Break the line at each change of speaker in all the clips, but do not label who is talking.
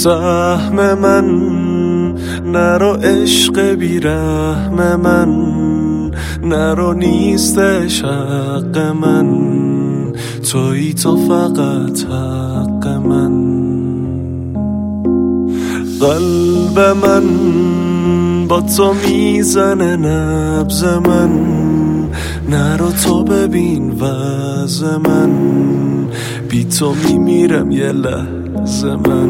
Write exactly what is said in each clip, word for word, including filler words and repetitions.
سهم من نرو عشق بیرحم من نرو نیستش حق من تویی تو فقط حق من قلب من با تو میزنه نبض من نرو تو ببین وضع من بی تو میمیرم یه لحظه من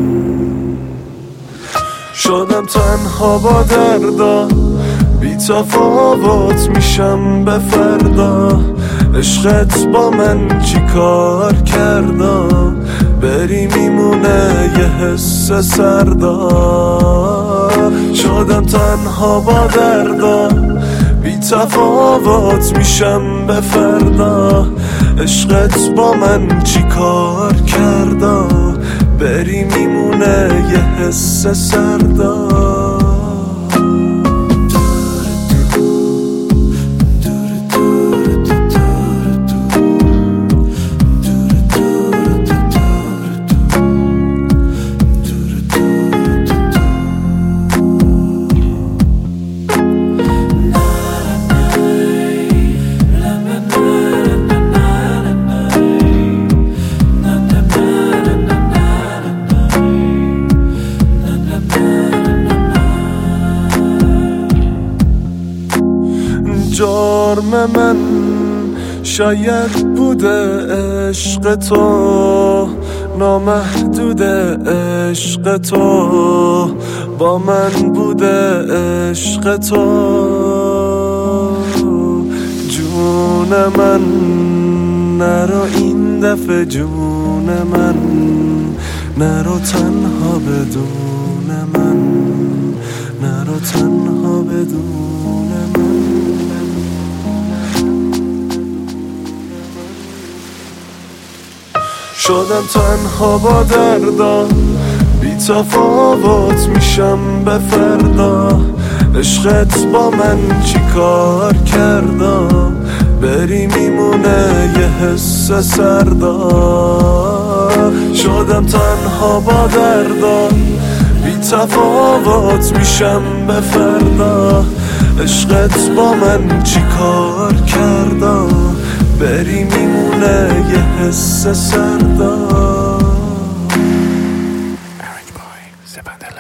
شدم تنها با دردا بی تفاوت میشم به فردا عشقت با من چی کار کردا بری میمونه یه حس سردا شدم تنها با دردا بی تفاوت میشم به فردا عشقت با من چی کار کردا بری میمونه یه حس سردا جرم من شاید بوده عشق تو نامحدود عشق تو با من بوده عشق تو جون من نرو این دفعه جون من نرو تنها بدون من نرو تنها بدون من شدم تنها با دردا بی تفاوت میشم به فردا عشقت با من چی کار کردا بری میمونه یه حس سردا شدم تنها با دردا بی تفاوت میشم به فردا عشقت با من چی کار کردا بری میمونه یه حس سردا.